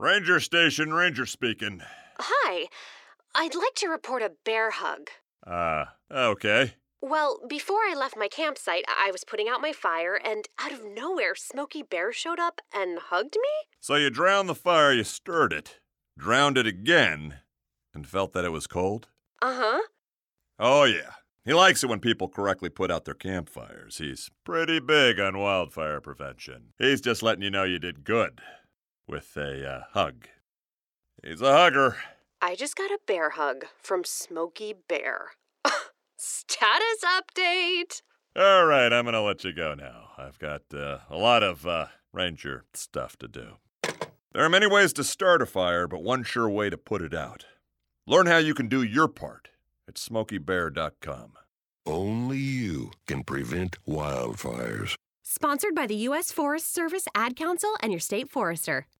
Ranger Station, Ranger speaking. Hi. I'd like to report a bear hug. Okay. Well, before I left my campsite, I was putting out my fire, and out of nowhere, Smokey Bear showed up and hugged me? So you drowned the fire, you stirred it, drowned it again, and felt that it was cold? Uh-huh. Oh, yeah. He likes it when people correctly put out their campfires. He's pretty big on wildfire prevention. He's just letting you know you did good with a hug. He's a hugger. I just got a bear hug from Smokey Bear. Status update! All right, I'm going to let you go now. I've got a lot of ranger stuff to do. There are many ways to start a fire, but one sure way to put it out. Learn how you can do your part at SmokeyBear.com. Only you can prevent wildfires. Sponsored by the U.S. Forest Service Ad Council and your state forester.